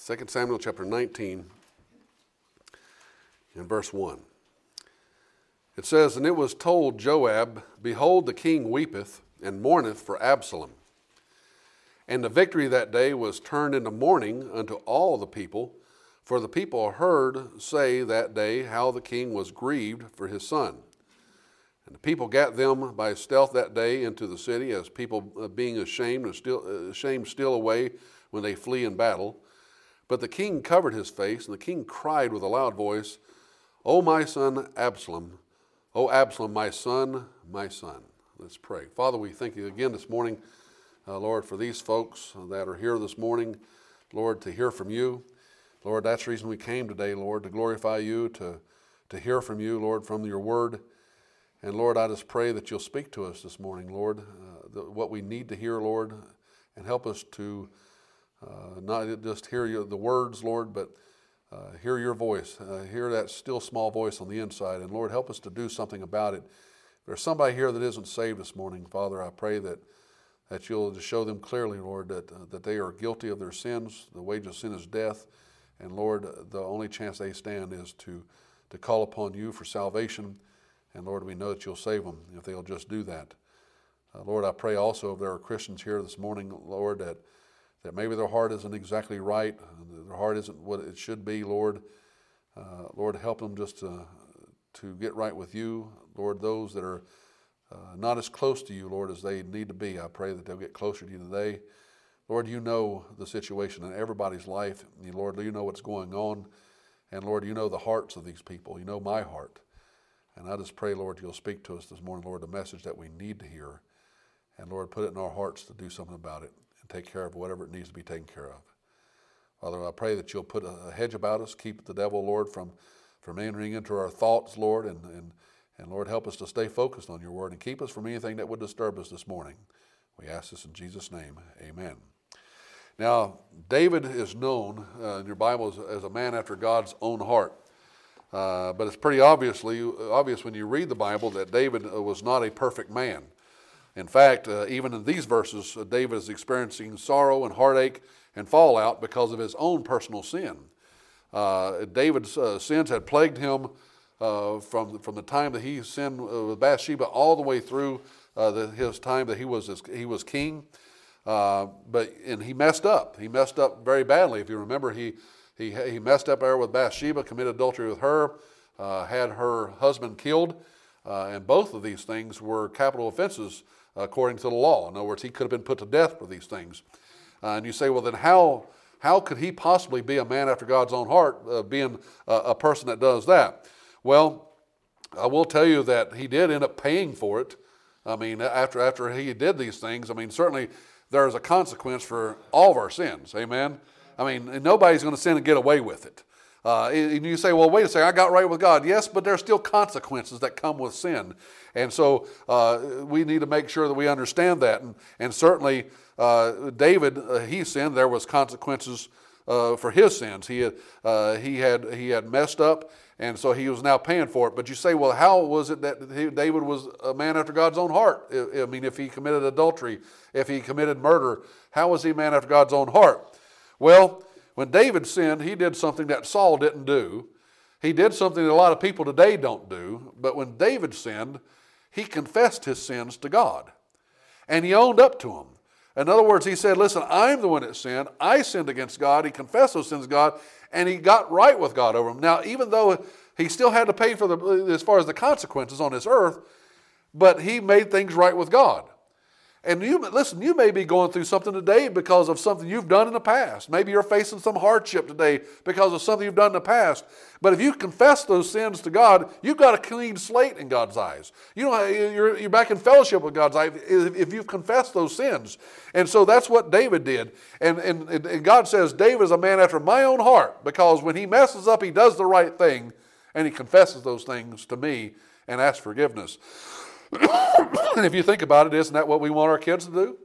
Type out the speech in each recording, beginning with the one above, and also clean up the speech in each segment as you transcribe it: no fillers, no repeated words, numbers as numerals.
2 Samuel chapter 19 and verse 1. It says, "And it was told Joab, Behold, the king weepeth and mourneth for Absalom. And the victory that day was turned into mourning unto all the people, for the people heard say that day how the king was grieved for his son. And the people gat them by stealth that day into the city, as people being ashamed steal away when they flee in battle. But the king covered his face, and the king cried with a loud voice, O my son Absalom, O Absalom, my son, my son." Let's pray. Father, we thank you again this morning, Lord, for these folks that are here this morning, Lord, to hear from you. Lord, that's the reason we came today, Lord, to glorify you, to hear from you, Lord, from your word. And Lord, I just pray that you'll speak to us this morning, Lord, what we need to hear, Lord, and help us to not just hear the words, Lord, but hear your voice, hear that still small voice on the inside. And Lord, help us to do something about it. If there's somebody here that isn't saved this morning, Father, I pray that you'll just show them clearly, Lord, that they are guilty of their sins. The wages of sin is death. And Lord, the only chance they stand is to call upon you for salvation. And Lord, we know that you'll save them if they'll just do that. Lord, I pray also if there are Christians here this morning, Lord, that maybe their heart isn't exactly right, their heart isn't what it should be, Lord. Lord, help them just to get right with you. Lord, those that are not as close to you, Lord, as they need to be, I pray that they'll get closer to you today. Lord, you know the situation in everybody's life. Lord, you know what's going on. And Lord, you know the hearts of these people. You know my heart. And I just pray, Lord, you'll speak to us this morning, Lord, the message that we need to hear. And Lord, put it in our hearts to do something about it and take care of whatever it needs to be taken care of. Father, I pray that you'll put a hedge about us, keep the devil, Lord, from entering into our thoughts, Lord, and Lord, help us to stay focused on your word and keep us from anything that would disturb us this morning. We ask this in Jesus' name. Amen. Now, David is known in your Bible as a man after God's own heart. But it's pretty obvious when you read the Bible that David was not a perfect man. In fact, even in these verses, David is experiencing sorrow and heartache and fallout because of his own personal sin. David's sins had plagued him from the time that he sinned with Bathsheba all the way through his time that he was king. But he messed up. He messed up very badly. If you remember, he messed up there with Bathsheba, committed adultery with her, had her husband killed, and both of these things were capital offenses according to the law. In other words, he could have been put to death for these things. And you say, well, then how could he possibly be a man after God's own heart, being a person that does that? Well, I will tell you that he did end up paying for it. I mean, after he did these things, I mean, certainly there is a consequence for all of our sins. Amen? I mean, nobody's going to sin and get away with it. And you say, well, wait a second, I got right with God. Yes, but there's still consequences that come with sin. And so we need to make sure that we understand that. And certainly David, he sinned. There was consequences for his sins. He had messed up, and so he was now paying for it. But you say, well, how was it that David was a man after God's own heart? I mean, if he committed adultery, if he committed murder, how was he a man after God's own heart? Well, when David sinned, he did something that Saul didn't do. He did something that a lot of people today don't do. But when David sinned, he confessed his sins to God. And he owned up to them. In other words, he said, listen, I'm the one that sinned. I sinned against God. He confessed those sins to God, and he got right with God over them. Now, even though he still had to pay for as far as the consequences on this earth, but he made things right with God. And you may be going through something today because of something you've done in the past. Maybe you're facing some hardship today because of something you've done in the past. But if you confess those sins to God, you've got a clean slate in God's eyes. You're back in fellowship with God's eyes if you've confessed those sins. And so that's what David did. And God says, David is a man after my own heart, because when he messes up, he does the right thing, and he confesses those things to me and asks forgiveness. And if you think about it, isn't that what we want our kids to do?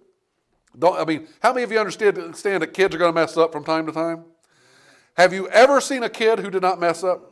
How many of you understand that kids are going to mess up from time to time? Have you ever seen a kid who did not mess up?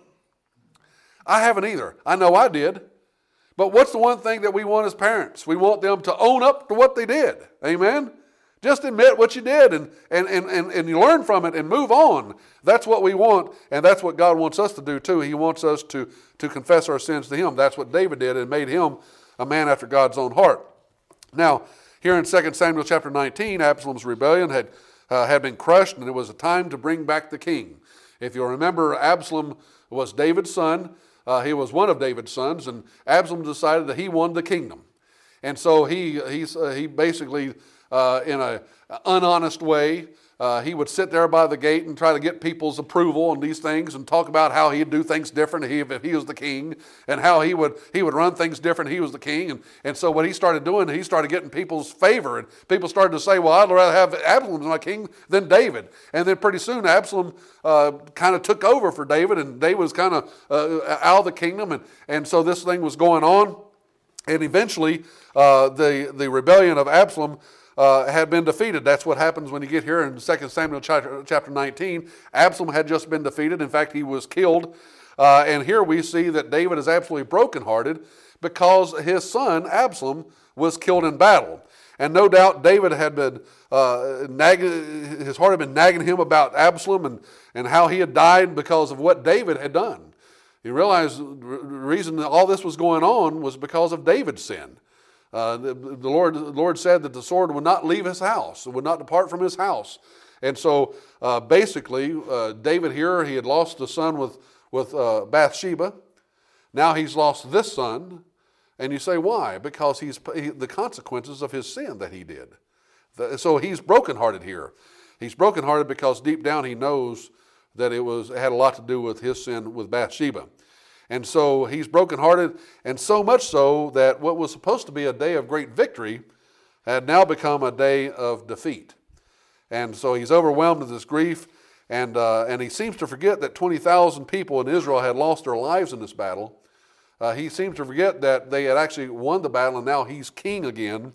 I haven't either. I know I did. But what's the one thing that we want as parents? We want them to own up to what they did. Amen? Just admit what you did and you learn from it and move on. That's what we want, and that's what God wants us to do too. He wants us to confess our sins to Him. That's what David did and made him a man after God's own heart. Now, here in 2 Samuel chapter 19, Absalom's rebellion had been crushed, and it was a time to bring back the king. If you'll remember, Absalom was David's son. He was one of David's sons, and Absalom decided that he won the kingdom. And so he basically, in an unhonest way, he would sit there by the gate and try to get people's approval on these things and talk about how he'd do things different if he was the king, and how he would run things different if he was the king. And so what he started doing, he started getting people's favor, and people started to say, well, I'd rather have Absalom as my king than David. And then pretty soon Absalom kind of took over for David, and David was kind of out of the kingdom, and so this thing was going on. And eventually the rebellion of Absalom had been defeated. That's what happens when you get here in 2 Samuel chapter 19. Absalom had just been defeated. In fact, he was killed. And here we see that David is absolutely brokenhearted because his son Absalom was killed in battle. And no doubt David had been his heart had been nagging him about Absalom and how he had died because of what David had done. You realize the reason that all this was going on was because of David's sin. The Lord said that the sword would not leave his house, it would not depart from his house. And so basically, David here, he had lost a son with Bathsheba. Now he's lost this son. And you say, why? Because the consequences of his sin that he did. So he's brokenhearted here. He's brokenhearted because deep down he knows that it had a lot to do with his sin with Bathsheba. And so he's brokenhearted, and so much so that what was supposed to be a day of great victory had now become a day of defeat. And so he's overwhelmed with this grief, and he seems to forget that 20,000 people in Israel had lost their lives in this battle. He seems to forget that they had actually won the battle, and now he's king again.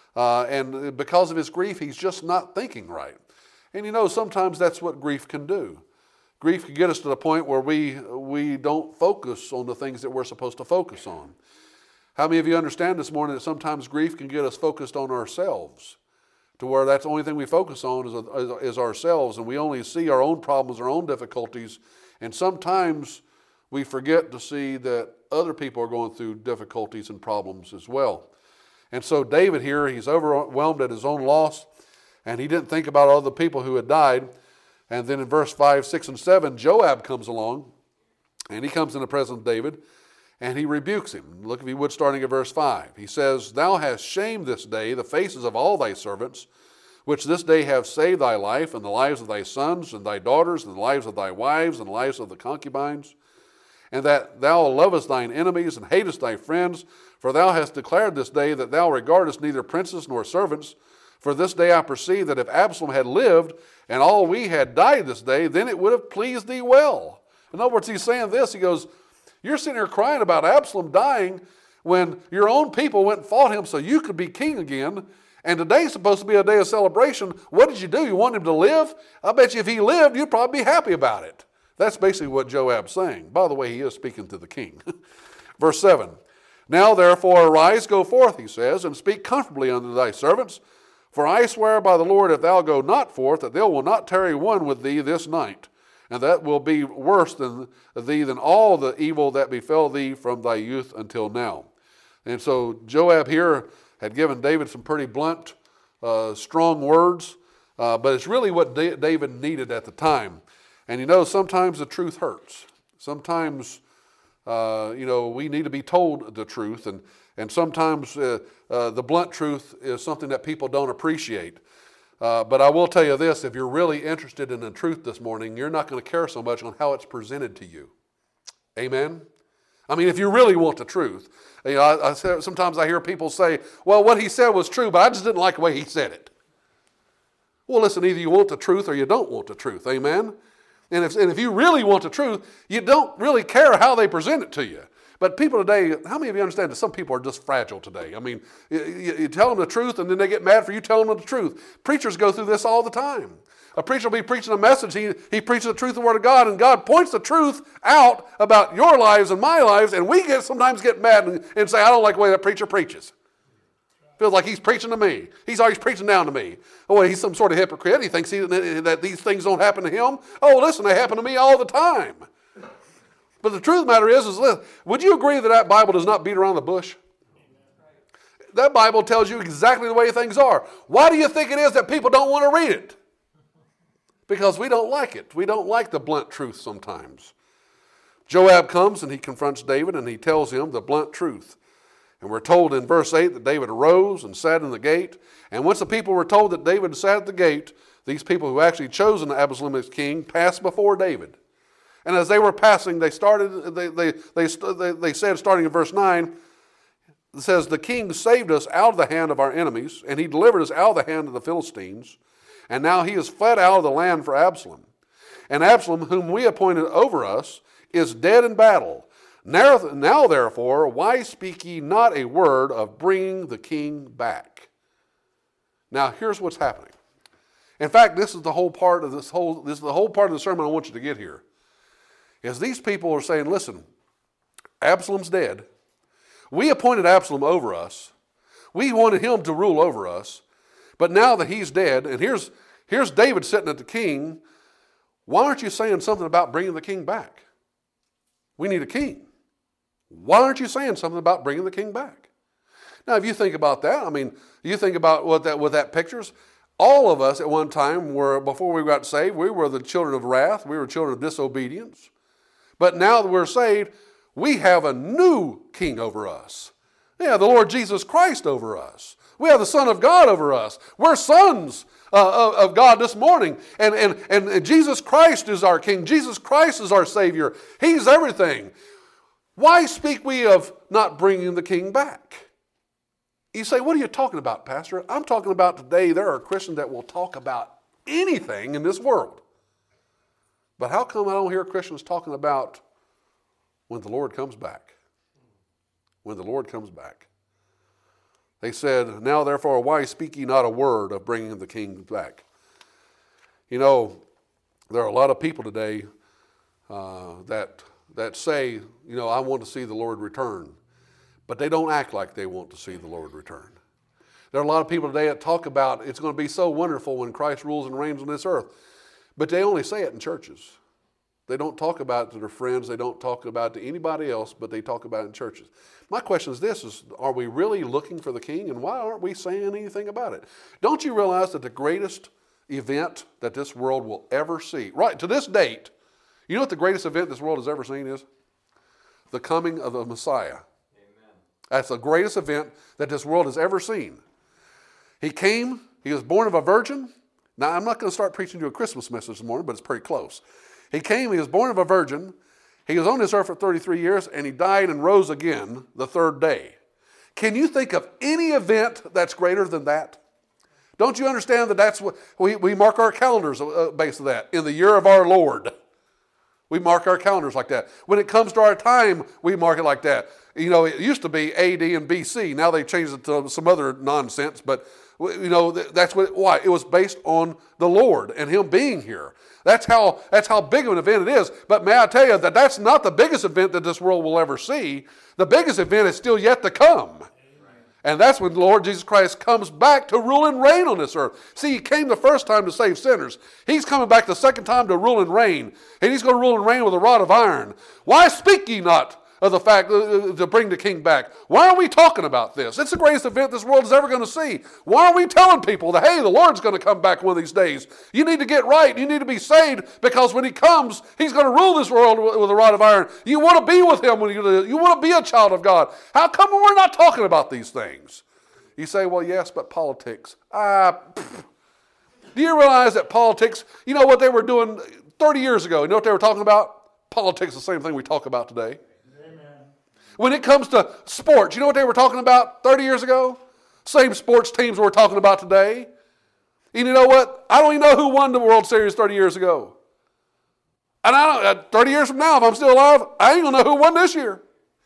And because of his grief, he's just not thinking right. And you know, sometimes that's what grief can do. Grief can get us to the point where we don't focus on the things that we're supposed to focus on. How many of you understand this morning that sometimes grief can get us focused on ourselves, to where that's the only thing we focus on is ourselves, and we only see our own problems, our own difficulties, and sometimes we forget to see that other people are going through difficulties and problems as well. And so David here, he's overwhelmed at his own loss, and he didn't think about all the people who had died. And then in verse 5, 6, and 7, Joab comes along, and he comes in the presence of David, and he rebukes him. Look, if you would, starting at verse 5. He says, Thou hast shamed this day the faces of all thy servants, which this day have saved thy life, and the lives of thy sons, and thy daughters, and the lives of thy wives, and the lives of the concubines, and that thou lovest thine enemies, and hatest thy friends, for thou hast declared this day that thou regardest neither princes nor servants. For this day I perceive that if Absalom had lived, and all we had died this day, then it would have pleased thee well. In other words, he's saying this. He goes, you're sitting here crying about Absalom dying when your own people went and fought him so you could be king again. And today's supposed to be a day of celebration. What did you do? You want him to live? I bet you if he lived, you'd probably be happy about it. That's basically what Joab's saying. By the way, he is speaking to the king. Verse 7. Now therefore arise, go forth, he says, and speak comfortably unto thy servants. For I swear by the Lord, if thou go not forth, that there will not tarry one with thee this night, and that will be worse than thee than all the evil that befell thee from thy youth until now. And so Joab here had given David some pretty blunt, strong words, but it's really what David needed at the time. And you know, sometimes the truth hurts. Sometimes, we need to be told the truth, and sometimes the blunt truth is something that people don't appreciate. But I will tell you this, if you're really interested in the truth this morning, you're not going to care so much on how it's presented to you. Amen? I mean, if you really want the truth. Sometimes I hear people say, well, what he said was true, but I just didn't like the way he said it. Well, listen, either you want the truth or you don't want the truth. Amen? And if you really want the truth, you don't really care how they present it to you. But people today, how many of you understand that some people are just fragile today? I mean, you tell them the truth and then they get mad for you telling them the truth. Preachers go through this all the time. A preacher will be preaching a message. He preaches the truth of the Word of God, and God points the truth out about your lives and my lives, and we sometimes get mad and say, I don't like the way that preacher preaches. Feels like he's preaching to me. He's always preaching down to me. Oh, he's some sort of hypocrite. He thinks that these things don't happen to him. Oh, listen, they happen to me all the time. But the truth of the matter is listen, would you agree that that Bible does not beat around the bush? That Bible tells you exactly the way things are. Why do you think it is that people don't want to read it? Because we don't like it. We don't like the blunt truth sometimes. Joab comes and he confronts David and he tells him the blunt truth. And we're told in verse 8 that David arose and sat in the gate. And once the people were told that David sat at the gate, these people who actually chosen Absalom as king passed before David. And as they were passing, they said, starting in verse 9, it says, the king saved us out of the hand of our enemies, and he delivered us out of the hand of the Philistines. And now he has fled out of the land for Absalom. And Absalom, whom we appointed over us, is dead in battle. Now, therefore, why speak ye not a word of bringing the king back? Now, here's what's happening. In fact, this is the whole part of this is the whole part of the sermon I want you to get here. Is these people are saying, listen, Absalom's dead. We appointed Absalom over us. We wanted him to rule over us. But now that he's dead, and here's David sitting at the king, why aren't you saying something about bringing the king back? We need a king. Why aren't you saying something about bringing the king back? Now, if you think about that, I mean, you think about what that pictures. All of us at one time before we got saved, we were the children of wrath. We were children of disobedience. But now that we're saved, we have a new king over us. Yeah, the Lord Jesus Christ over us. We have the Son of God over us. We're sons of God this morning. And Jesus Christ is our King. Jesus Christ is our Savior. He's everything. Why speak we of not bringing the king back? You say, what are you talking about, Pastor? I'm talking about today there are Christians that will talk about anything in this world. But how come I don't hear Christians talking about when the Lord comes back? When the Lord comes back. They said, now therefore, why speak ye not a word of bringing the king back? You know, there are a lot of people today that say, you know, I want to see the Lord return. But they don't act like they want to see the Lord return. There are a lot of people today that talk about it's going to be so wonderful when Christ rules and reigns on this earth. But they only say it in churches. They don't talk about it to their friends. They don't talk about it to anybody else, but they talk about it in churches. My question is this, are we really looking for the king, and why aren't we saying anything about it? Don't you realize that the greatest event that this world will ever see, right to this date, you know what the greatest event this world has ever seen is? The coming of the Messiah. Amen. That's the greatest event that this world has ever seen. He came, he was born of a virgin. Now, I'm not going to start preaching you a Christmas message this morning, but it's pretty close. He came, he was born of a virgin. He was on this earth for 33 years, and he died and rose again the third day. Can you think of any event that's greater than that? Don't you understand that that's what we mark our calendars based on that? In the year of our Lord. We mark our calendars like that. When it comes to our time, we mark it like that. You know, it used to be AD and BC. Now they've changed it to some other nonsense, but you know, that's why. It was based on the Lord and Him being here. That's how big of an event it is. But may I tell you that that's not the biggest event that this world will ever see. The biggest event is still yet to come. And that's when the Lord Jesus Christ comes back to rule and reign on this earth. See, He came the first time to save sinners. He's coming back the second time to rule and reign. And He's going to rule and reign with a rod of iron. Why speak ye not of the fact to bring the king back? Why are we talking about this? It's the greatest event this world is ever going to see. Why are we telling people that, hey, the Lord's going to come back one of these days? You need to get right. You need to be saved, because when He comes, He's going to rule this world with a rod of iron. You want to be with Him. When you want to be a child of God. How come we're not talking about these things? You say, well, yes, but politics. Do you realize that politics, you know what they were doing 30 years ago? You know what they were talking about? Politics is the same thing we talk about today. When it comes to sports, you know what they were talking about 30 years ago? Same sports teams we're talking about today. And you know what? I don't even know who won the World Series 30 years ago. And 30 years from now, if I'm still alive, I ain't going to know who won this year.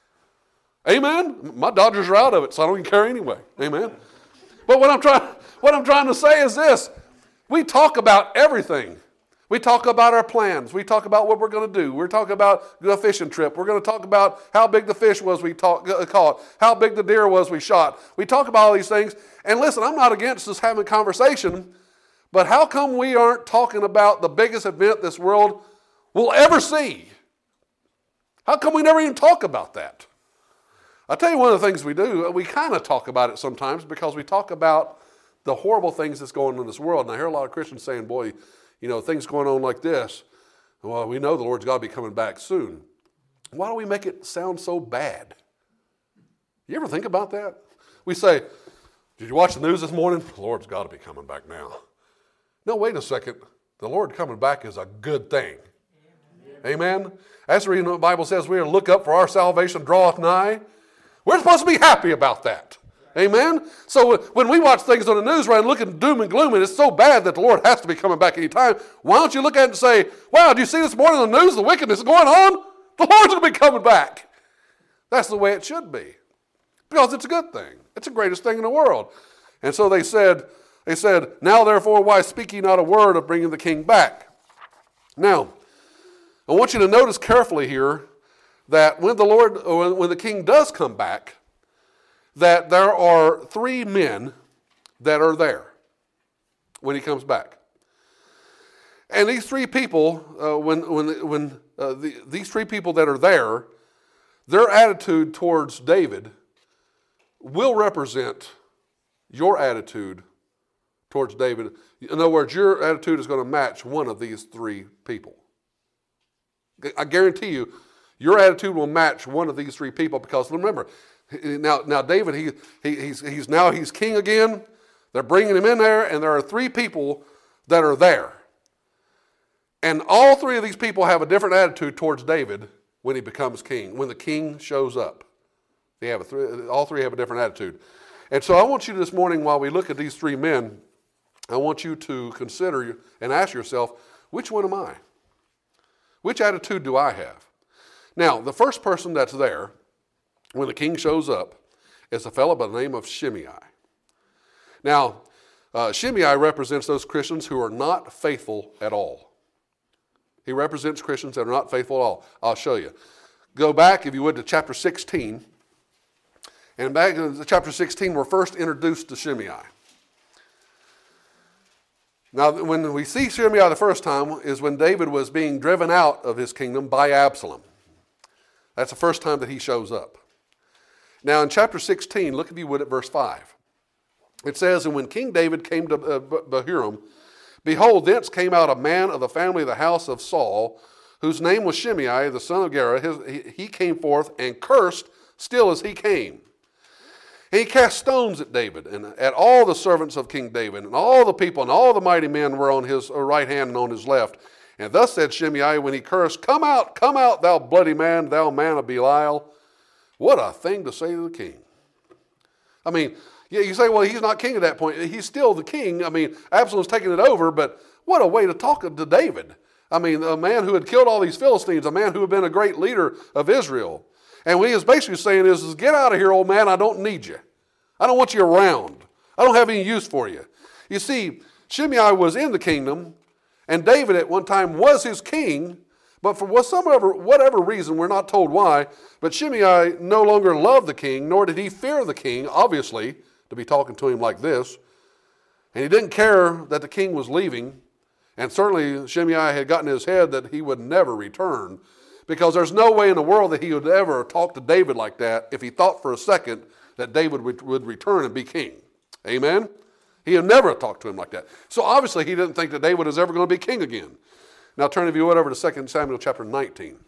Amen? My Dodgers are out of it, so I don't even care anyway. Amen? But what I'm trying to say is this. We talk about everything. We talk about our plans. We talk about what we're going to do. We're talking about the fishing trip. We're going to talk about how big the fish was we caught, how big the deer was we shot. We talk about all these things. And listen, I'm not against us having a conversation, but how come we aren't talking about the biggest event this world will ever see? How come we never even talk about that? I'll tell you one of the things we do. We kind of talk about it sometimes because we talk about the horrible things that's going on in this world. And I hear a lot of Christians saying, boy, things going on like this. Well, we know the Lord's got to be coming back soon. Why do we make it sound so bad? You ever think about that? We say, did you watch the news this morning? The Lord's got to be coming back now. No, wait a second. The Lord coming back is a good thing. Amen? That's the reason the Bible says we are to look up for our salvation draweth nigh. We're supposed to be happy about that. Amen? So when we watch things on the news, right, and look at doom and gloom, and it's so bad that the Lord has to be coming back any time, why don't you look at it and say, wow, do you see this morning on the news, the wickedness going on? The Lord's going to be coming back. That's the way it should be. Because it's a good thing. It's the greatest thing in the world. And so they said, now therefore, why speak ye not a word of bringing the king back? Now, I want you to notice carefully here that when the king does come back, that there are 3 men that are there when he comes back. And these 3 people, these 3 people that are there, their attitude towards David will represent your attitude towards David. In other words, your attitude is going to match one of these 3 people. I guarantee you, your attitude will match one of these 3 people because remember, now David, he's king again. They're bringing him in there, and there are 3 people that are there. And all 3 of these people have a different attitude towards David when he becomes king, when the king shows up. All 3 have a different attitude. And so I want you this morning, while we look at these 3 men, I want you to consider and ask yourself, which one am I? Which attitude do I have? Now, the first person that's there when the king shows up is a fellow by the name of Shimei. Now, Shimei represents those Christians who are not faithful at all. He represents Christians that are not faithful at all. I'll show you. Go back, if you would, to chapter 16. And back in chapter 16, we're first introduced to Shimei. Now, when we see Shimei the first time is when David was being driven out of his kingdom by Absalom. That's the first time that he shows up. Now, in chapter 16, look if you would at verse 5. It says, and when King David came to Bahurim, behold, thence came out a man of the family of the house of Saul, whose name was Shimei, the son of Gera. He came forth and cursed still as he came. And he cast stones at David and at all the servants of King David, and all the people and all the mighty men were on his right hand and on his left. And thus said Shimei when he cursed, come out, thou bloody man, thou man of Belial. What a thing to say to the king. I mean, yeah, you say, well, he's not king at that point. He's still the king. I mean, Absalom's taking it over, but what a way to talk to David. I mean, a man who had killed all these Philistines, a man who had been a great leader of Israel. And what he is basically saying is get out of here, old man. I don't need you. I don't want you around. I don't have any use for you. You see, Shimei was in the kingdom, and David at one time was his king, but for whatever reason, we're not told why, but Shimei no longer loved the king, nor did he fear the king, obviously, to be talking to him like this. And he didn't care that the king was leaving, and certainly Shimei had gotten in his head that he would never return, because there's no way in the world that he would ever talk to David like that if he thought for a second that David would return and be king. Amen? He had never talked to him like that. So obviously he didn't think that David was ever going to be king again. Now turn, if you would, over to 2 Samuel chapter 19.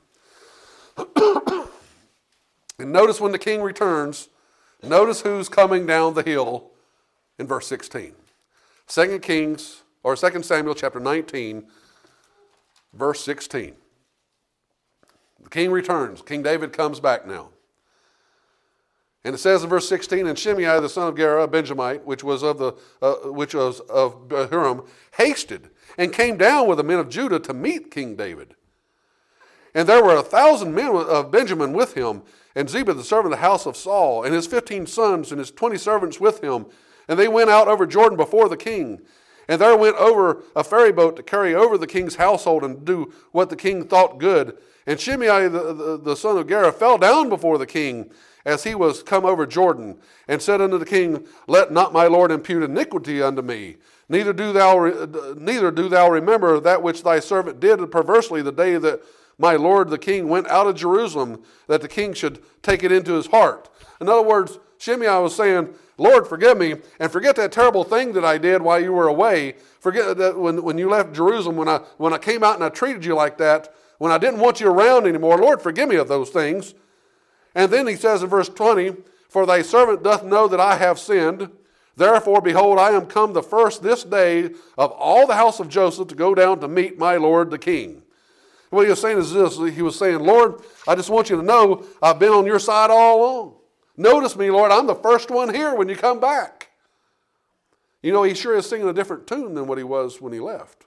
And notice when the king returns, notice who's coming down the hill in verse 16. 2 Samuel chapter 19, verse 16. The king returns. King David comes back now. And it says in verse 16, and Shimei the son of Gera, a Benjamite, which was of Bahurim, hasted and came down with the men of Judah to meet King David. And there were 1,000 men of Benjamin with him, and Ziba the servant of the house of Saul, and his 15 sons and his 20 servants with him. And they went out over Jordan before the king. And there went over a ferry boat to carry over the king's household and do what the king thought good. And Shimei, the son of Gera, fell down before the king as he was come over Jordan, and said unto the king, Let not my lord impute iniquity unto me, neither do thou remember that which thy servant did perversely the day that my lord the king went out of Jerusalem, that the king should take it into his heart. In other words, Shimei was saying, Lord, forgive me, and forget that terrible thing that I did while you were away. Forget that when you left Jerusalem, when I came out and I treated you like that, when I didn't want you around anymore. Lord, forgive me of those things. And then he says in verse 20, For thy servant doth know that I have sinned. Therefore, behold, I am come the first this day of all the house of Joseph to go down to meet my lord the king. What he was saying is this. He was saying, Lord, I just want you to know I've been on your side all along. Notice me, Lord, I'm the first one here when you come back. You know, he sure is singing a different tune than what he was when he left.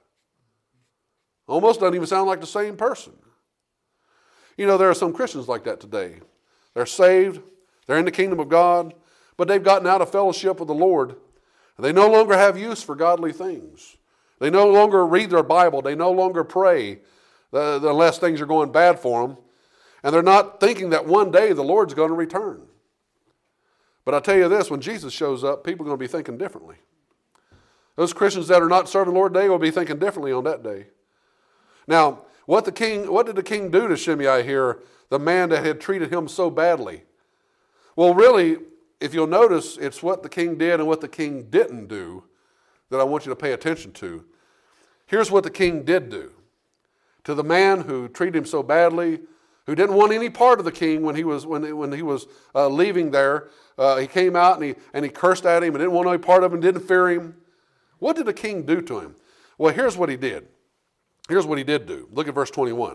Almost doesn't even sound like the same person. You know, there are some Christians like that today. They're saved, they're in the kingdom of God, but they've gotten out of fellowship with the Lord. They no longer have use for godly things. They no longer read their Bible. They no longer pray unless things are going bad for them. And they're not thinking that one day the Lord's going to return. But I tell you this, when Jesus shows up, people are going to be thinking differently. Those Christians that are not serving the Lord today will be thinking differently on that day. Now, what did the king do to Shimei here, the man that had treated him so badly? Well, really, if you'll notice, it's what the king did and what the king didn't do that I want you to pay attention to. Here's what the king did do. To the man who treated him so badly, who didn't want any part of the king when he was leaving there, he came out and he cursed at him and didn't want any part of him, didn't fear him. What did the king do to him? Well, here's what he did. Here's what he did do. Look at verse 21.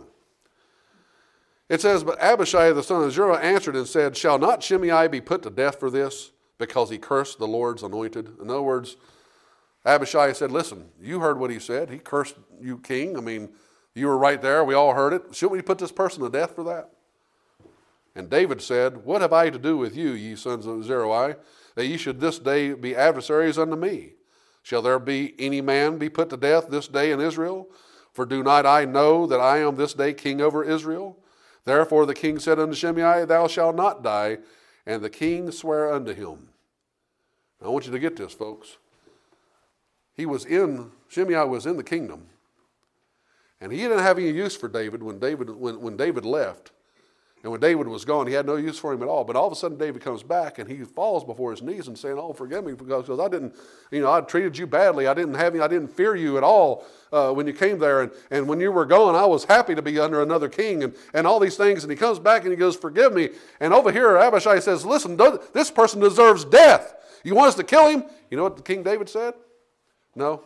It says, But Abishai the son of Zeruiah answered and said, Shall not Shimei be put to death for this, because he cursed the Lord's anointed? In other words, Abishai said, Listen, you heard what he said. He cursed you, king. I mean, you were right there. We all heard it. Shouldn't we put this person to death for that? And David said, What have I to do with you, ye sons of Zeruiah, that ye should this day be adversaries unto me? Shall there be any man be put to death this day in Israel? For do not I know that I am this day king over Israel? Therefore the king said unto Shimei, Thou shalt not die. And the king sware unto him. Now, I want you to get this, folks. Shimei was in the kingdom. And he didn't have any use for David when David left. And when David was gone, he had no use for him at all. But all of a sudden, David comes back and he falls before his knees and saying, "Oh, forgive me because I treated you badly. I didn't fear you at all when you came there. And when you were gone, I was happy to be under another king and all these things." And he comes back and he goes, "Forgive me." And over here, Abishai says, "Listen, this person deserves death. You want us to kill him?" You know what King David said? No,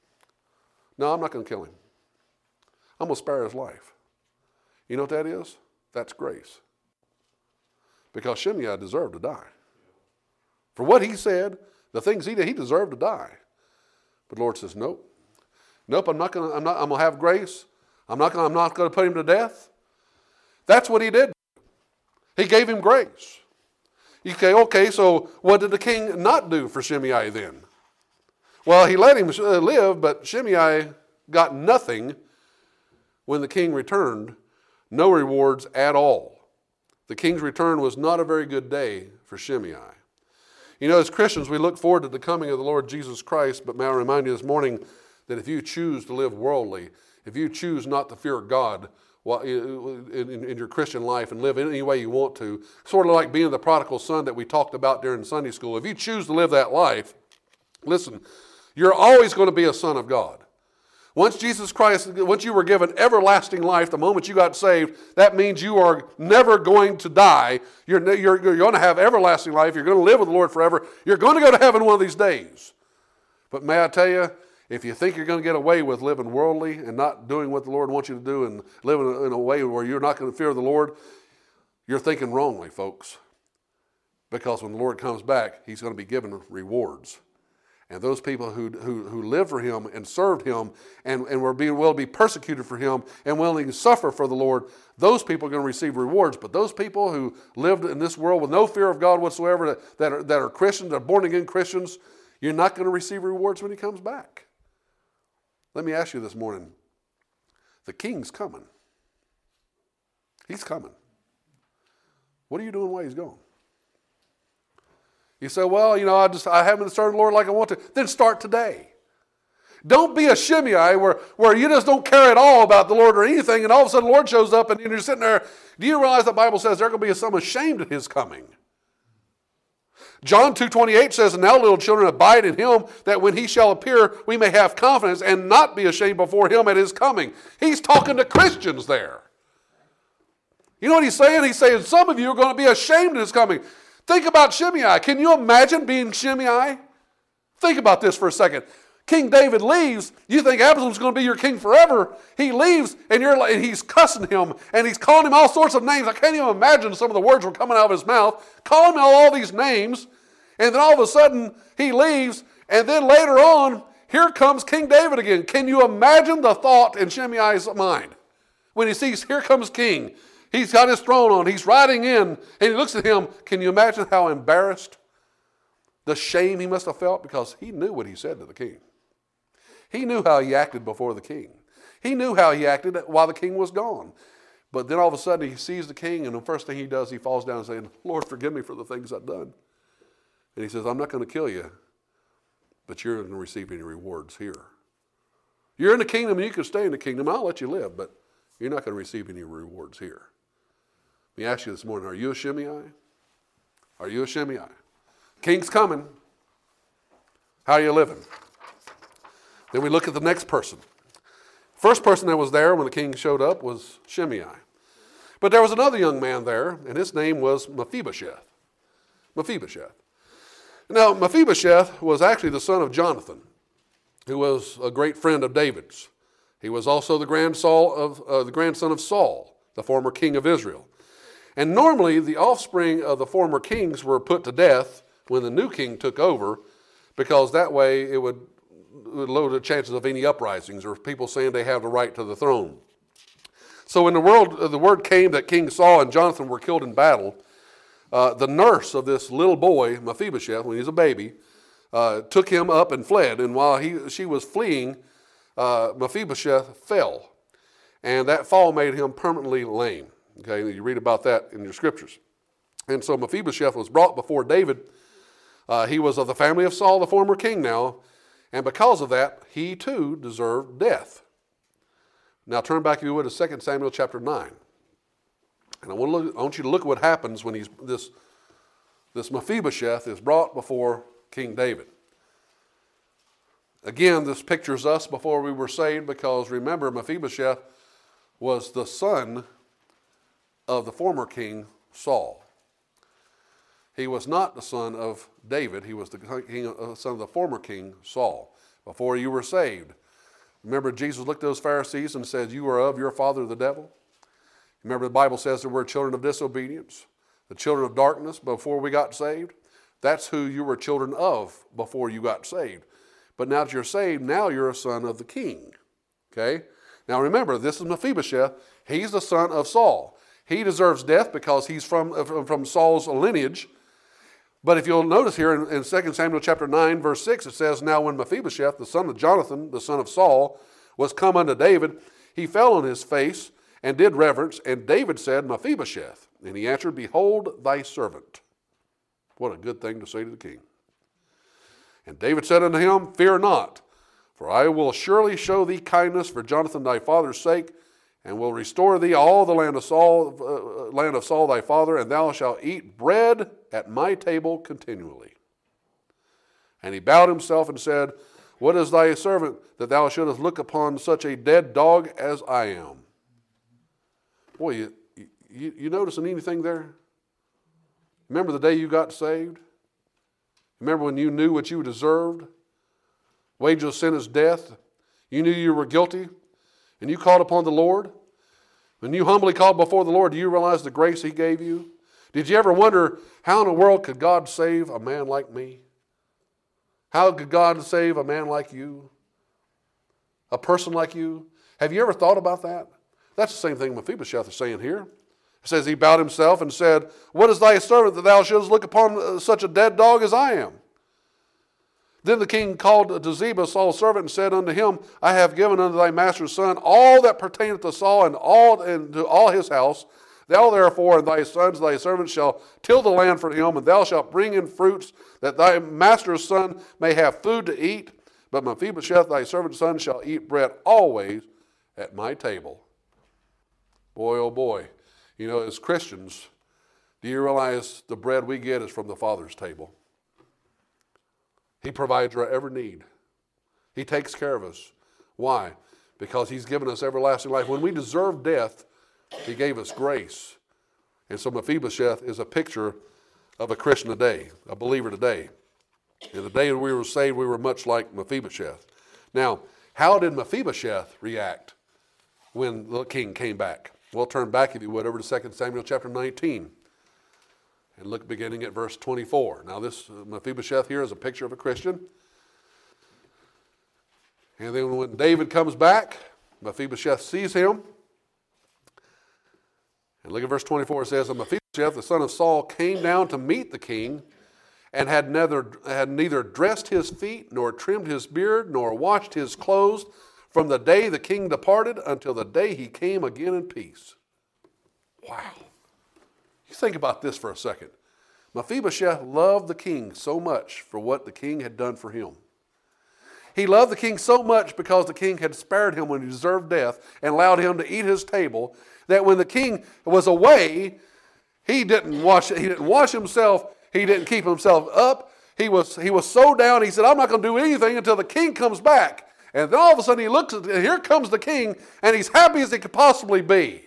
I'm not going to kill him. I'm going to spare his life. You know what that is? That's grace. Because Shimei deserved to die. For what he said, the things he did, he deserved to die. But the Lord says, nope, I'm going to have grace. I'm not going to put him to death. That's what he did. He gave him grace. You say, okay, so what did the king not do for Shimei then? Well, he let him live, but Shimei got nothing when the king returned. No rewards at all. The king's return was not a very good day for Shimei. You know, as Christians, we look forward to the coming of the Lord Jesus Christ, but may I remind you this morning that if you choose to live worldly, if you choose not to fear God in your Christian life and live in any way you want to, sort of like being the prodigal son that we talked about during Sunday school, if you choose to live that life, listen, you're always going to be a son of God. Once you were given everlasting life, the moment you got saved, that means you are never going to die. You're going to have everlasting life. You're going to live with the Lord forever. You're going to go to heaven one of these days. But may I tell you, if you think you're going to get away with living worldly and not doing what the Lord wants you to do and living in a way where you're not going to fear the Lord, you're thinking wrongly, folks. Because when the Lord comes back, He's going to be given rewards. And those people who lived for Him and served Him and were willing to be persecuted for Him and willing to suffer for the Lord, those people are going to receive rewards. But those people who lived in this world with no fear of God whatsoever, that are Christians, that are born-again Christians, you're not going to receive rewards when He comes back. Let me ask you this morning. The king's coming. He's coming. What are you doing while he's gone? You say, well, I haven't started the Lord like I want to. Then start today. Don't be a Shimei where you just don't care at all about the Lord or anything, and all of a sudden the Lord shows up and you're sitting there. Do you realize the Bible says they're going to be some ashamed at his coming? John 2:28 says, and now little children abide in him, that when he shall appear, we may have confidence and not be ashamed before him at his coming. He's talking to Christians there. You know what he's saying? He's saying some of you are going to be ashamed at his coming. Think about Shimei. Can you imagine being Shimei? Think about this for a second. King David leaves. You think Absalom's going to be your king forever. He leaves, and he's cussing him, and he's calling him all sorts of names. I can't even imagine some of the words were coming out of his mouth. Calling him all these names, and then all of a sudden he leaves, and then later on, here comes King David again. Can you imagine the thought in Shimei's mind when he sees, here comes King. He's got his throne on. He's riding in, and he looks at him. Can you imagine how embarrassed, the shame he must have felt? Because he knew what he said to the king. He knew how he acted before the king. He knew how he acted while the king was gone. But then all of a sudden he sees the king, and the first thing he does, he falls down saying, Lord, forgive me for the things I've done. And he says, I'm not going to kill you, but you're going to receive any rewards here. You're in the kingdom, and you can stay in the kingdom. I'll let you live, but you're not going to receive any rewards here. Let me ask you this morning, are you a Shimei? Are you a Shimei? King's coming. How are you living? Then we look at the next person. First person that was there when the king showed up was Shimei. But there was another young man there, and his name was Mephibosheth. Mephibosheth. Now, Mephibosheth was actually the son of Jonathan, who was a great friend of David's. He was also the grandson of Saul, the former king of Israel. And normally, the offspring of the former kings were put to death when the new king took over, because that way it would lower the chances of any uprisings or people saying they have the right to the throne. So when the word came that King Saul and Jonathan were killed in battle, the nurse of this little boy, Mephibosheth, when he was a baby, took him up and fled. And while she was fleeing, Mephibosheth fell. And that fall made him permanently lame. Okay, you read about that in your scriptures. And so Mephibosheth was brought before David. He was of the family of Saul, the former king now. And because of that, he too deserved death. Now turn back, if you would, to 2 Samuel chapter 9. And I want you to look at what happens when this Mephibosheth is brought before King David. Again, this pictures us before we were saved, because remember, Mephibosheth was the son of the former king Saul. He was not the son of David. He was the son of the former king Saul. Before you were saved, remember Jesus looked at those Pharisees and said, you are of your father the devil. Remember the Bible says that we're children of disobedience, the children of darkness before we got saved. That's who you were children of before you got saved. But now that you're saved, now you're a son of the king. Okay? Now remember, this is Mephibosheth. He's the son of Saul. He deserves death because he's from Saul's lineage. But if you'll notice here in 2 Samuel chapter 9, verse 6, it says, now when Mephibosheth, the son of Jonathan, the son of Saul, was come unto David, he fell on his face and did reverence. And David said, Mephibosheth. And he answered, behold thy servant. What a good thing to say to the king. And David said unto him, fear not, for I will surely show thee kindness for Jonathan thy father's sake, and will restore thee all the land of Saul thy father, and thou shalt eat bread at my table continually. And he bowed himself and said, what is thy servant that thou shouldest look upon such a dead dog as I am? Boy, you noticing anything there? Remember the day you got saved? Remember when you knew what you deserved? Wages of sin is death. You knew you were guilty, and you called upon the Lord. When you humbly called before the Lord, do you realize the grace he gave you? Did you ever wonder, how in the world could God save a man like me? How could God save a man like you? A person like you? Have you ever thought about that? That's the same thing Mephibosheth is saying here. It says he bowed himself and said, what is thy servant that thou shouldest look upon such a dead dog as I am? Then the king called to Ziba, Saul's servant, and said unto him, I have given unto thy master's son all that pertaineth to Saul and to all his house. Thou therefore and thy sons, thy servants, shall till the land for him, and thou shalt bring in fruits, that thy master's son may have food to eat. But Mephibosheth, thy servant's son, shall eat bread always at my table. Boy, oh boy. You know, as Christians, do you realize the bread we get is from the Father's table? He provides our every need. He takes care of us. Why? Because he's given us everlasting life. When we deserve death, he gave us grace. And so Mephibosheth is a picture of a Christian today, a believer today. In the day that we were saved, we were much like Mephibosheth. Now, how did Mephibosheth react when the king came back? Well, turn back, if you would, over to 2 Samuel chapter 19. And look beginning at verse 24. Now this Mephibosheth here is a picture of a Christian. And then when David comes back, Mephibosheth sees him. And look at verse 24. It says, and Mephibosheth, the son of Saul, came down to meet the king, and had neither dressed his feet, nor trimmed his beard, nor washed his clothes, from the day the king departed until the day he came again in peace. Wow. You think about this for a second. Mephibosheth loved the king so much for what the king had done for him. He loved the king so much because the king had spared him when he deserved death and allowed him to eat his table, that when the king was away, he didn't wash himself. He didn't keep himself up. He was so down, he said, I'm not going to do anything until the king comes back. And then all of a sudden he looks, and here comes the king, and he's happy as he could possibly be.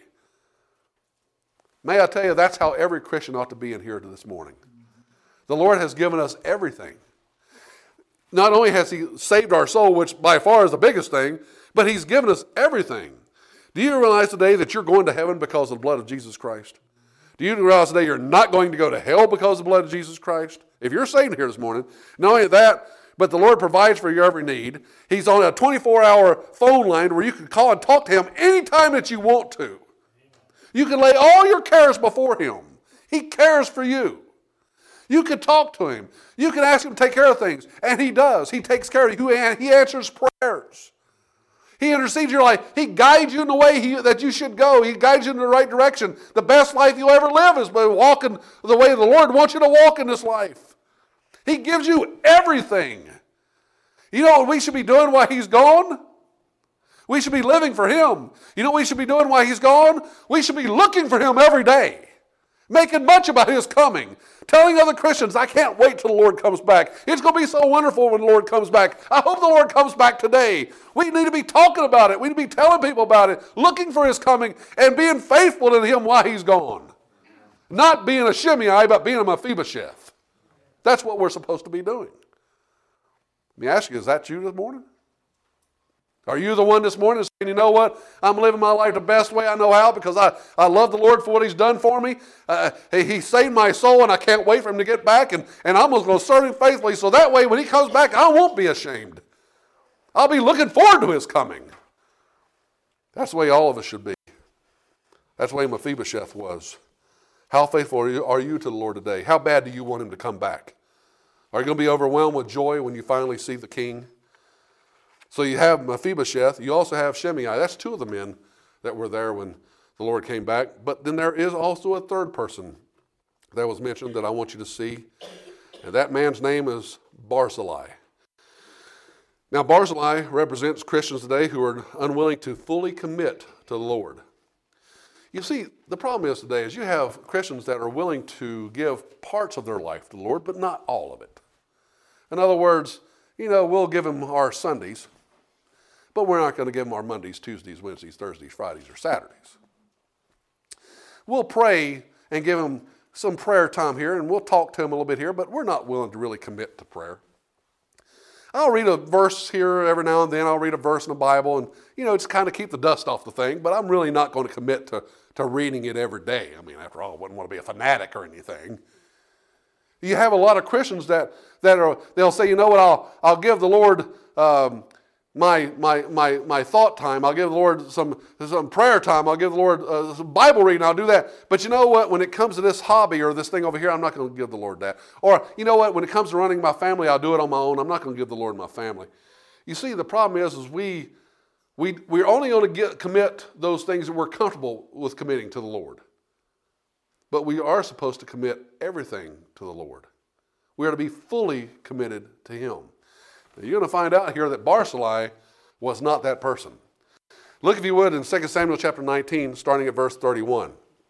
May I tell you, that's how every Christian ought to be in here this morning. The Lord has given us everything. Not only has he saved our soul, which by far is the biggest thing, but he's given us everything. Do you realize today that you're going to heaven because of the blood of Jesus Christ? Do you realize today you're not going to go to hell because of the blood of Jesus Christ? If you're saved here this morning, not only that, but the Lord provides for your every need. He's on a 24-hour phone line where you can call and talk to him anytime that you want to. You can lay all your cares before him. He cares for you. You can talk to him. You can ask him to take care of things. And he does. He takes care of you. And he answers prayers. He intercedes in your life. He guides you in the way that you should go. He guides you in the right direction. The best life you'll ever live is by walking the way the Lord wants you to walk in this life. He gives you everything. You know what we should be doing while he's gone? We should be living for him. You know what we should be doing while he's gone? We should be looking for him every day. Making much about his coming. Telling other Christians, I can't wait till the Lord comes back. It's going to be so wonderful when the Lord comes back. I hope the Lord comes back today. We need to be talking about it. We need to be telling people about it. Looking for his coming and being faithful to him while he's gone. Not being a Shimei, but being a Mephibosheth. That's what we're supposed to be doing. Let me ask you, is that you this morning? Are you the one this morning saying, you know what, I'm living my life the best way I know how because I love the Lord for what he's done for me. He saved my soul and I can't wait for him to get back and I'm going to serve him faithfully so that way when he comes back I won't be ashamed. I'll be looking forward to his coming. That's the way all of us should be. That's the way Mephibosheth was. How faithful are you to the Lord today? How bad do you want him to come back? Are you going to be overwhelmed with joy when you finally see the king? So you have Mephibosheth. You also have Shimei. That's two of the men that were there when the Lord came back. But then there is also a third person that was mentioned that I want you to see. And that man's name is Barzillai. Now Barzillai represents Christians today who are unwilling to fully commit to the Lord. You see, the problem is today is you have Christians that are willing to give parts of their life to the Lord, but not all of it. In other words, we'll give him our Sundays, but we're not going to give him our Mondays, Tuesdays, Wednesdays, Thursdays, Fridays, or Saturdays. We'll pray and give him some prayer time here, and we'll talk to him a little bit here, but we're not willing to really commit to prayer. I'll read a verse here every now and then. I'll read a verse in the Bible and, just kind of keep the dust off the thing, but I'm really not going to commit to reading it every day. I mean, after all, I wouldn't want to be a fanatic or anything. You have a lot of Christians that they'll say, you know what, I'll give the Lord my thought time. I'll give the Lord some prayer time. I'll give the Lord some Bible reading. I'll do that. But you know what? When it comes to this hobby or this thing over here, I'm not going to give the Lord that. Or you know what? When it comes to running my family, I'll do it on my own. I'm not going to give the Lord my family. You see, the problem is we're only going to commit those things that we're comfortable with committing to the Lord. But we are supposed to commit everything to the Lord. We are to be fully committed to Him. Now, you're going to find out here that Barzillai was not that person. Look, if you would, in 2 Samuel chapter 19, starting at verse 31.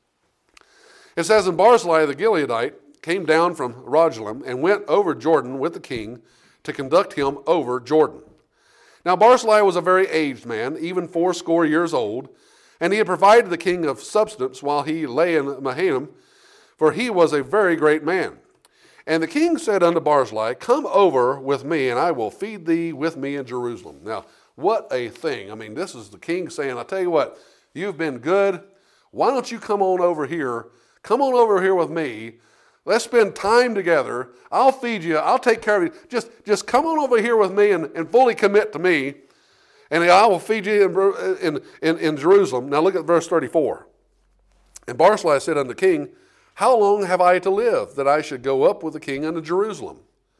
It says, And Barzillai the Gileadite came down from Rogelim and went over Jordan with the king to conduct him over Jordan. Now Barzillai was a very aged man, even 80 years old, and he had provided the king of substance while he lay in Mahanaim, for he was a very great man. And the king said unto Barzillai, Come over with me, and I will feed thee with me in Jerusalem. Now, what a thing. I mean, this is the king saying, I'll tell you what, you've been good. Why don't you come on over here? Come on over here with me. Let's spend time together. I'll feed you. I'll take care of you. Just come on over here with me and fully commit to me, and I will feed you in Jerusalem. Now look at verse 34. And Barzillai said unto the king, How long have I to live, that I should go up with the king unto Jerusalem?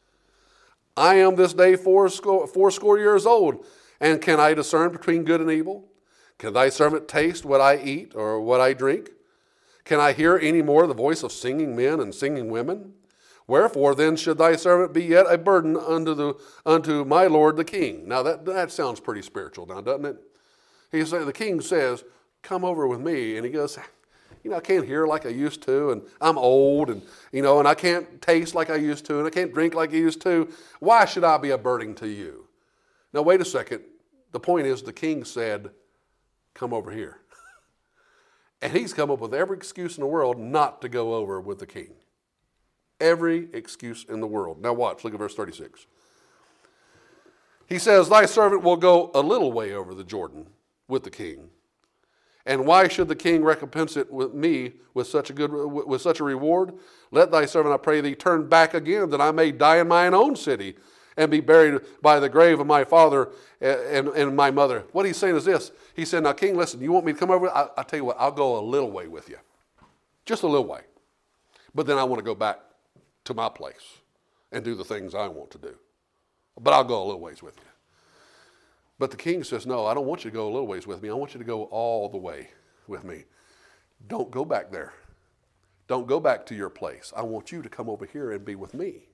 I am this day fourscore years old, and can I discern between good and evil? Can thy servant taste what I eat or what I drink? Can I hear any more the voice of singing men and singing women? Wherefore then should thy servant be yet a burden unto my lord the king? Now that sounds pretty spiritual now, doesn't it? The king says, Come over with me. And he goes, I can't hear like I used to, and I'm old, and and I can't taste like I used to, and I can't drink like I used to. Why should I be a burden to you? Now wait a second. The point is the king said, Come over here. And he's come up with every excuse in the world not to go over with the king. Every excuse in the world. Now watch, look at verse 36. He says, Thy servant will go a little way over the Jordan with the king. And why should the king recompense it with me with such a reward? Let thy servant, I pray thee, turn back again, that I may die in mine own city, and be buried by the grave of my father and my mother. What he's saying is this. He said, Now, king, listen, you want me to come over? I'll tell you what, I'll go a little way with you. Just a little way. But then I want to go back to my place and do the things I want to do. But I'll go a little ways with you. But the king says, No, I don't want you to go a little ways with me. I want you to go all the way with me. Don't go back there. Don't go back to your place. I want you to come over here and be with me.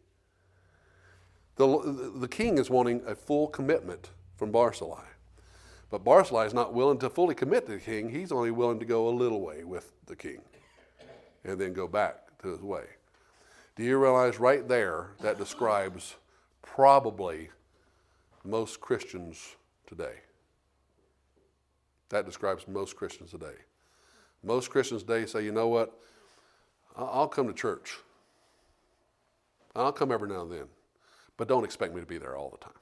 The king is wanting a full commitment from Barzillai. But Barzillai is not willing to fully commit to the king. He's only willing to go a little way with the king and then go back to his way. Do you realize right there that describes probably most Christians today? That describes most Christians today. Most Christians today say, you know what? I'll come to church. I'll come every now and then. But don't expect me to be there all the time.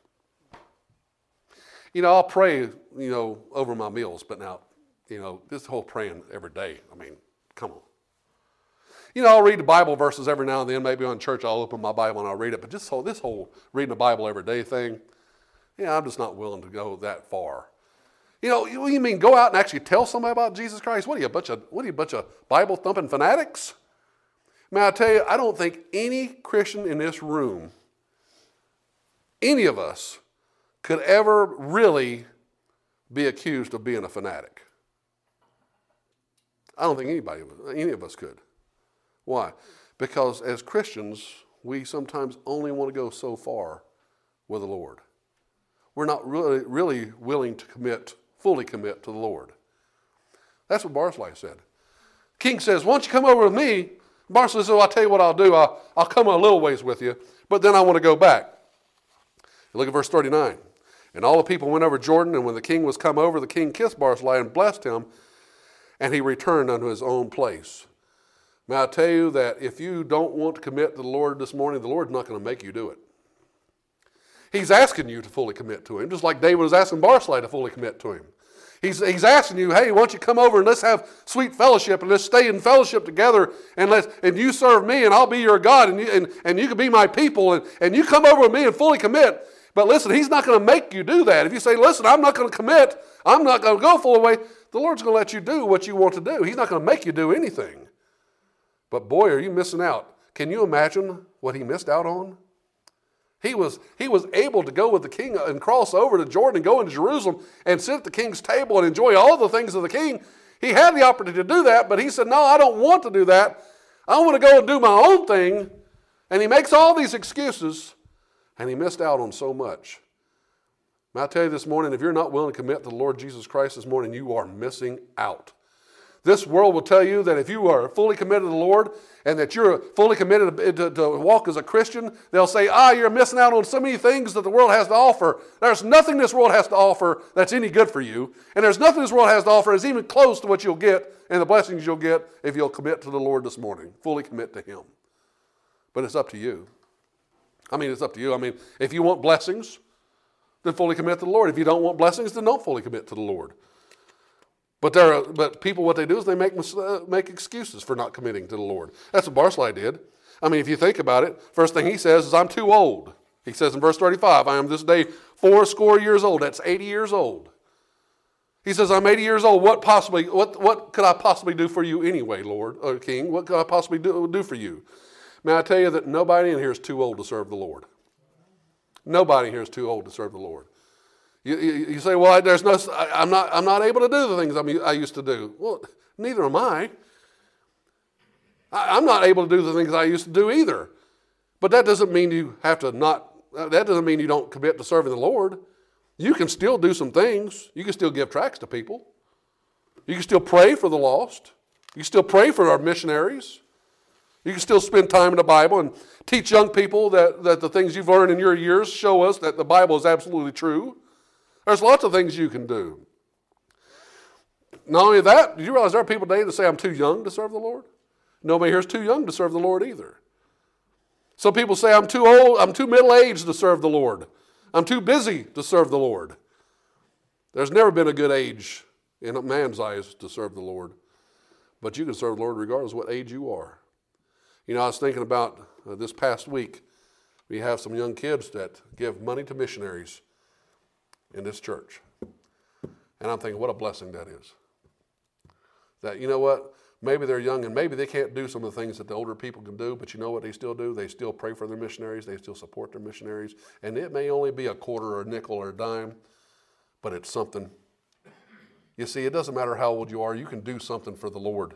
I'll pray, over my meals, but now, this whole praying every day, come on. I'll read the Bible verses every now and then. Maybe on church I'll open my Bible and I'll read it. But this whole reading the Bible every day thing, I'm just not willing to go that far. You mean go out and actually tell somebody about Jesus Christ? What are you, a bunch of Bible-thumping fanatics? May I tell you, I don't think any Christian in this room, any of us, could ever really be accused of being a fanatic. I don't think any of us could. Why? Because as Christians, we sometimes only want to go so far with the Lord. We're not really willing to fully commit to the Lord. That's what Barzillai said. King says, why don't you come over with me? Barzillai says, I'll tell you what I'll do. I'll come a little ways with you, but then I want to go back. Look at verse 39. And all the people went over Jordan, and when the king was come over, the king kissed Barzillai and blessed him, and he returned unto his own place. May I tell you that if you don't want to commit to the Lord this morning, the Lord's not going to make you do it. He's asking you to fully commit to Him, just like David was asking Barzillai to fully commit to Him. He's asking you, hey, why don't you come over and let's have sweet fellowship and let's stay in fellowship together and you serve me and I'll be your God and you can be my people and you come over with me and fully commit. But listen, he's not going to make you do that. If you say, listen, I'm not going to commit, I'm not going to go full away, the Lord's going to let you do what you want to do. He's not going to make you do anything. But boy, are you missing out. Can you imagine what he missed out on? He was able to go with the king and cross over to Jordan and go into Jerusalem and sit at the king's table and enjoy all the things of the king. He had the opportunity to do that, but he said, no, I don't want to do that. I want to go and do my own thing. And he makes all these excuses, and he missed out on so much. May I tell you this morning, if you're not willing to commit to the Lord Jesus Christ this morning, you are missing out. This world will tell you that if you are fully committed to the Lord and that you're fully committed to walk as a Christian, they'll say, you're missing out on so many things that the world has to offer. There's nothing this world has to offer that's any good for you. And there's nothing this world has to offer that's even close to what you'll get and the blessings you'll get if you'll commit to the Lord this morning. Fully commit to Him. But it's up to you. It's up to you. If you want blessings, then fully commit to the Lord. If you don't want blessings, then don't fully commit to the Lord. But people, what they do is they make excuses for not committing to the Lord. That's what Barzillai did. If you think about it, first thing he says is, I'm too old. He says in verse 35, I am this day 80 years old. That's 80 years old. He says, I'm 80 years old. What could I possibly do for you anyway, Lord, or King? What could I possibly do for you? May I tell you that nobody in here is too old to serve the Lord. Nobody here is too old to serve the Lord. You say, well, I'm not able to do the things I used to do. Well, neither am I. I'm not able to do the things I used to do either. But that doesn't mean you that doesn't mean you don't commit to serving the Lord. You can still do some things. You can still give tracts to people. You can still pray for the lost. You can still pray for our missionaries. You can still spend time in the Bible and teach young people that the things you've learned in your years show us that the Bible is absolutely true. There's lots of things you can do. Not only that, do you realize there are people today that say, I'm too young to serve the Lord? Nobody here is too young to serve the Lord either. Some people say, I'm too old, I'm too middle-aged to serve the Lord. I'm too busy to serve the Lord. There's never been a good age in a man's eyes to serve the Lord. But you can serve the Lord regardless of what age you are. I was thinking about this past week, we have some young kids that give money to missionaries in this church. And I'm thinking, what a blessing that is. That, you know what, maybe they're young and maybe they can't do some of the things that the older people can do, but you know what they still do? They still pray for their missionaries. They still support their missionaries. And it may only be a quarter or a nickel or a dime, but it's something. You see, it doesn't matter how old you are. You can do something for the Lord.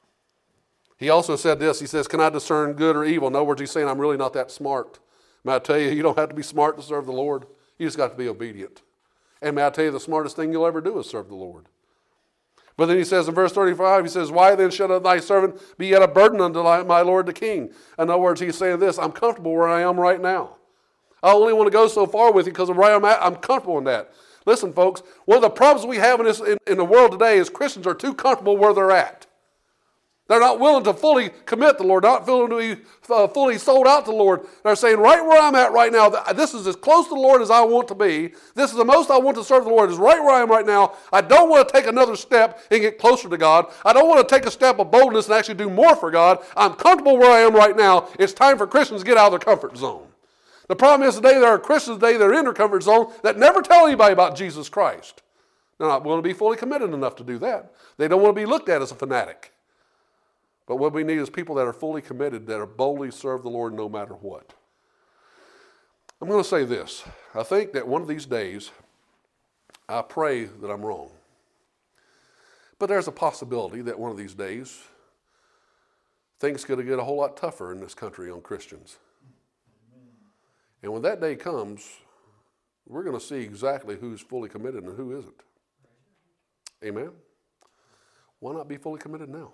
He also said this. He says, can I discern good or evil? In other words, he's saying, I'm really not that smart. May I tell you, you don't have to be smart to serve the Lord. You just got to be obedient. And may I tell you, the smartest thing you'll ever do is serve the Lord. But then he says in verse 35, he says, why then should thy servant be yet a burden unto my Lord the king? In other words, he's saying this, I'm comfortable where I am right now. I only want to go so far with you because of where I'm at. I'm comfortable in that. Listen, folks, one of the problems we have in the world today is Christians are too comfortable where they're at. They're not willing to fully commit to the Lord, not willing to be fully sold out to the Lord. They're saying, right where I'm at right now, this is as close to the Lord as I want to be. This is the most I want to serve the Lord, is right where I am right now. I don't want to take another step and get closer to God. I don't want to take a step of boldness and actually do more for God. I'm comfortable where I am right now. It's time for Christians to get out of their comfort zone. The problem is today there are Christians today that are in their comfort zone that never tell anybody about Jesus Christ. They're not willing to be fully committed enough to do that. They don't want to be looked at as a fanatic. But what we need is people that are fully committed, that are boldly serve the Lord no matter what. I'm going to say this. I think that one of these days, I pray that I'm wrong. But there's a possibility that one of these days, things could get a whole lot tougher in this country on Christians. And when that day comes, we're going to see exactly who's fully committed and who isn't. Amen? Why not be fully committed now?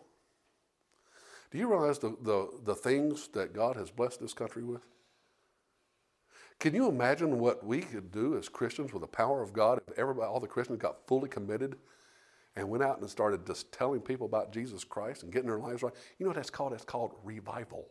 Do you realize the things that God has blessed this country with? Can you imagine what we could do as Christians with the power of God if all the Christians got fully committed and went out and started just telling people about Jesus Christ and getting their lives right? You know what that's called? That's called revival.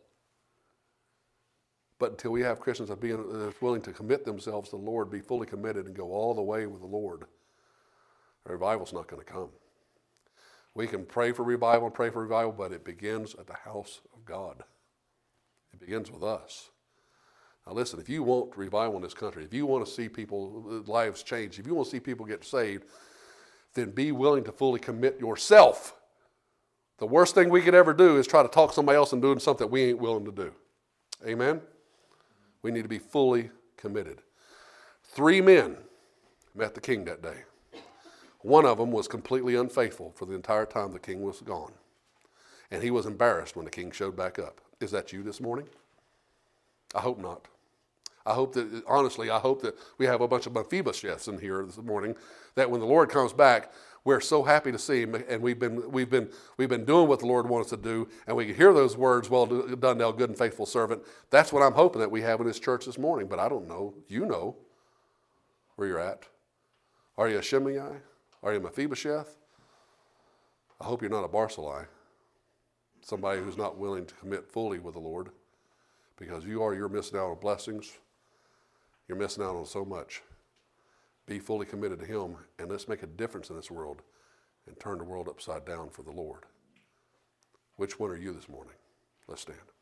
But until we have Christians that are willing to commit themselves to the Lord, be fully committed and go all the way with the Lord, revival's not going to come. We can pray for revival, but it begins at the house of God. It begins with us. Now listen, if you want revival in this country, if you want to see people's lives change, if you want to see people get saved, then be willing to fully commit yourself. The worst thing we could ever do is try to talk somebody else into doing something we ain't willing to do. Amen? We need to be fully committed. 3 men met the king that day. One of them was completely unfaithful for the entire time the king was gone. And he was embarrassed when the king showed back up. Is that you this morning? I hope not. Honestly, I hope that we have a bunch of Mephibosheths in here this morning, that when the Lord comes back, we're so happy to see him, and we've been doing what the Lord wants us to do, and we can hear those words, well done, thou good and faithful servant. That's what I'm hoping that we have in this church this morning, but I don't know. You know where you're at. Are you a Shimei? Are you a Mephibosheth? I hope you're not a Barzillai, somebody who's not willing to commit fully with the Lord, because you're missing out on blessings. You're missing out on so much. Be fully committed to him, and let's make a difference in this world and turn the world upside down for the Lord. Which one are you this morning? Let's stand.